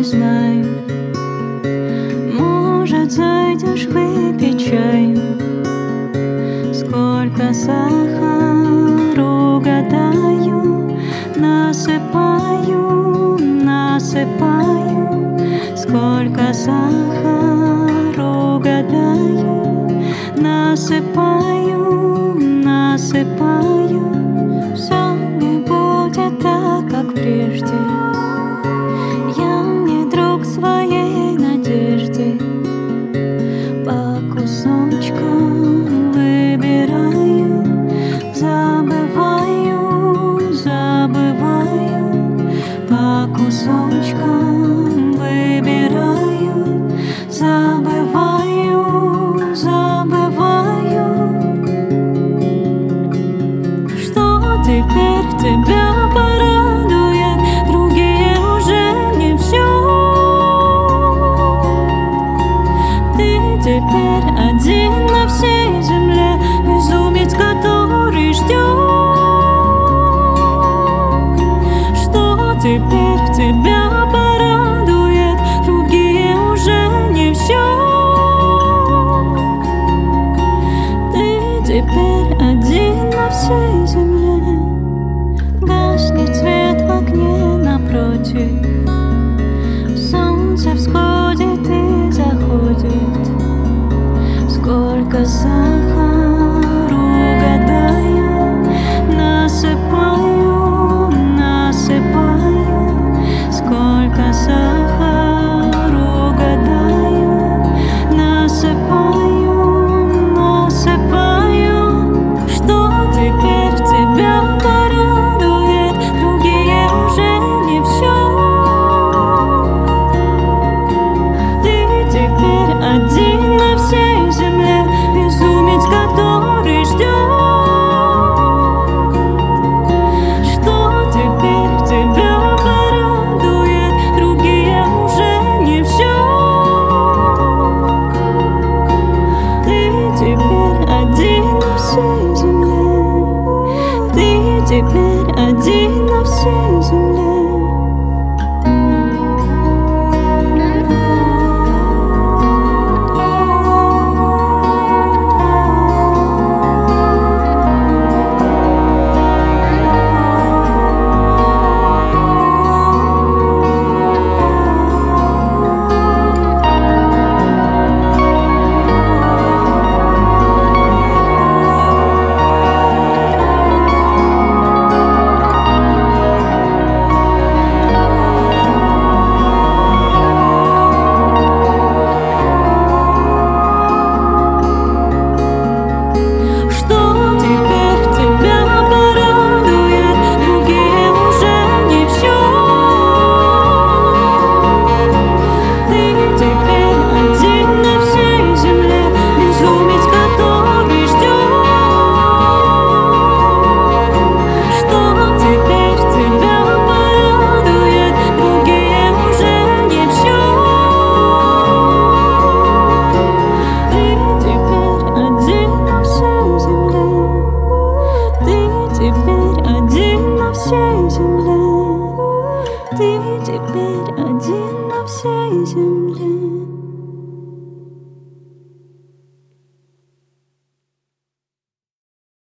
не знаю. Может, зайдешь выпить чаю? Сколько сахару, гадаю, насыпаю, насыпаю. Сколько сахару, гадаю, насыпаю, насыпаю. Все не будет так, как прежде. Я не друг своей надежды. По кусочкам выбираю, забываю, забываю. По кусочкам выбираю, забываю, забываю. Что теперь тебя порадует? Другие уже не все. Ты теперь один на всей земле, безумец, который ждет. Что теперь тебя